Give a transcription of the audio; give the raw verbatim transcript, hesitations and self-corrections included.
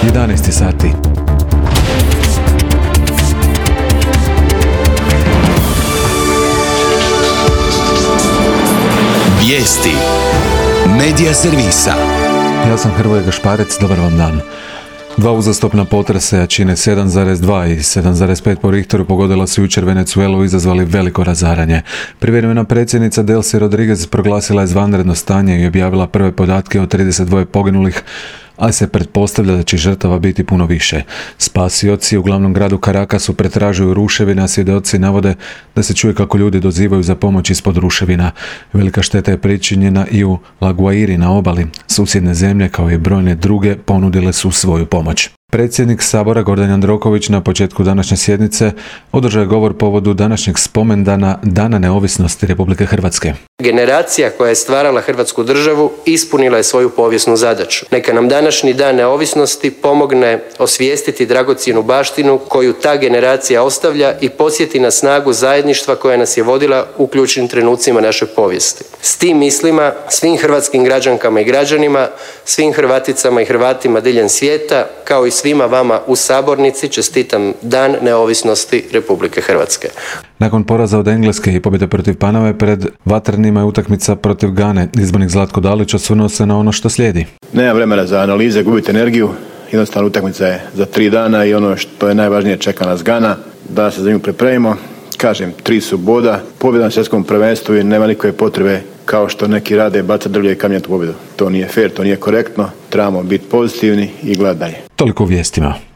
jedanaest sati. Vijesti Medija servisa. Ja sam Hrvoje Gašparec, dobar vam dan. Dva uzastopna potresa jačine sedam zarez dva i sedam zarez pet po Richteru pogodila su jučer Venezuelu i izazvali veliko razaranje. Privremena predsjednica Delcy Rodriguez proglasila je izvanredno stanje i objavila prve podatke o trideset dva poginulih, a se pretpostavlja da će žrtava biti puno više. Spasioci u glavnom gradu Caracasu pretražuju ruševine, a svjedoci navode da se čuje kako ljudi dozivaju za pomoć ispod ruševina. Velika šteta je pričinjena i u La Guairi na obali. Susjedne zemlje, kao i brojne druge, ponudile su svoju pomoć. Predsjednik Sabora Gordan Jandroković na početku današnje sjednice održao je govor povodu današnjeg spomendana Dana neovisnosti Republike Hrvatske. Generacija koja je stvarala Hrvatsku državu ispunila je svoju povijesnu zadaću. Neka nam današnji Dan neovisnosti pomogne osvijestiti dragocjenu baštinu koju ta generacija ostavlja i podsjeti na snagu zajedništva koja nas je vodila u ključnim trenucima naše povijesti. S tim mislima svim hrvatskim građankama i građanima, svim Hrvaticama i Hrvatima diljem svijeta, kao i svima vama u sabornici čestitam Dan neovisnosti Republike Hrvatske. Nakon poraza od Engleske i pobjede protiv Paname pred vatrenima je utakmica protiv Gane. Izbornik Zlatko Dalić osvrnuo se na ono što slijedi. Nema vremena za analize, gubite energiju. Jednostavno utakmica je za tri dana i ono što je najvažnije čeka nas Gana. Da se za nju pripremimo. Kažem, tri su boda. Pobjeda na svjetskom prvenstvu i nema nikakve potrebe kao što neki rade bacati drvlje i kamenjati pobjedu. To nije fair, to nije korektno. Trebamo biti pozitivni i gledati dalje. Toliko u vijestima.